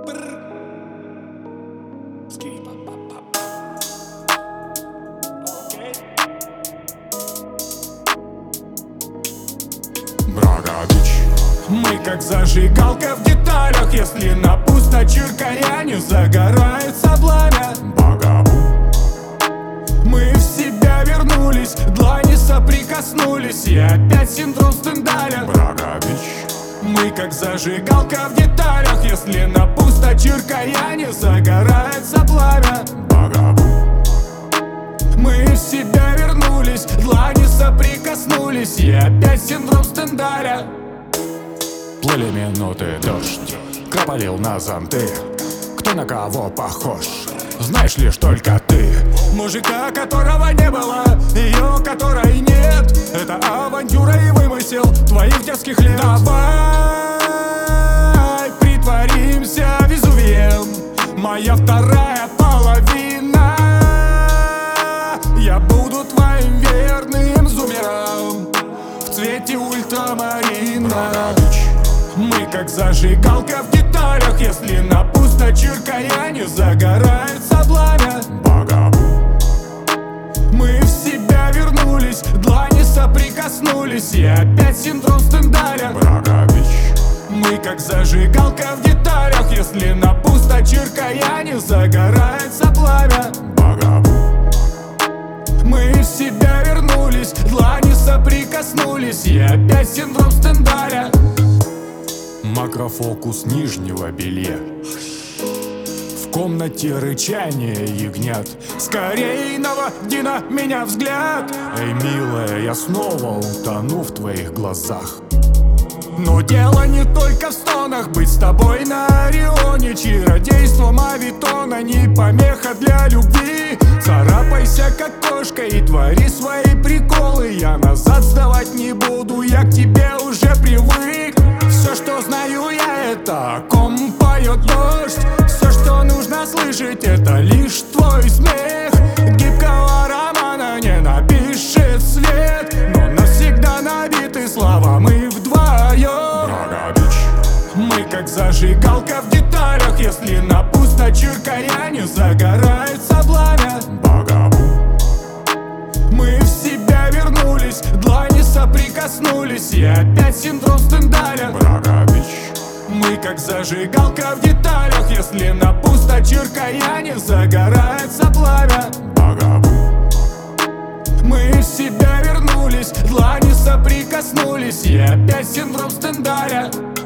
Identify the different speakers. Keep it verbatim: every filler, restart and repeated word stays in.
Speaker 1: Брагович. Мы как зажигалка в деталях, если на пусто чиркая не загорается пламя. Багабу. Мы в себя вернулись, длани соприкоснулись, и опять синдром Стендаля. Брагович. Мы как зажигалка в деталях, если на пусто чиркая не загорается пламя. Багабу. Мы в себя вернулись, длани соприкоснулись, и опять синдром Стендаля. Плыли минуты, дождь кропалил на зонты. Кто на кого похож, знаешь лишь только ты. Мужика, которого не было, ее, которой нет. Это авантюра и вымысел твоих детских лет. Давай притворимся Везувием, моя вторая половина. Я буду твоим верным зумером в цвете ультрамарина. Мы как зажигалка в деталях, если на пусто чиркая не загорается пламя. Багабу. Мы в себя вернулись, длани соприкоснулись, и опять синдром Стендаля. Брагович. Мы как зажигалка в деталях, если на пусто чиркая не загорается пламя. Багабу. Мы в себя вернулись, длани соприкоснулись, и опять синдром Стендаля. Макрофокус нижнего белья. В комнате рычание ягнят. Скорей наводи на меня взгляд. Эй, милая, я снова утону в твоих глазах. Но дело не только в стонах. Быть с тобой на Орионе чародейство мавитона не помеха для любви. Царапайся как кошка и твори свои приколы. Я назад сдавать не буду, я к тебе уже привык. Все, что знаю я, это о ком поет дождь. Все, что нужно слышать, это лишь твой смех. Гибкого романа не напишет свет, но навсегда набиты слова мы вдвоем. Брагович. Мы как зажигалка в деталях, если на пусто чиркая не загорается пламя. Багабу. Мы в себя вернулись, длани соприкоснулись, и опять синдром Стендаля. Брагович. Мы как зажигалка в деталях, если на пусто чиркая не загорается пламя. Багабу. Мы в себя вернулись, длани соприкоснулись, и опять синдром Стендаля.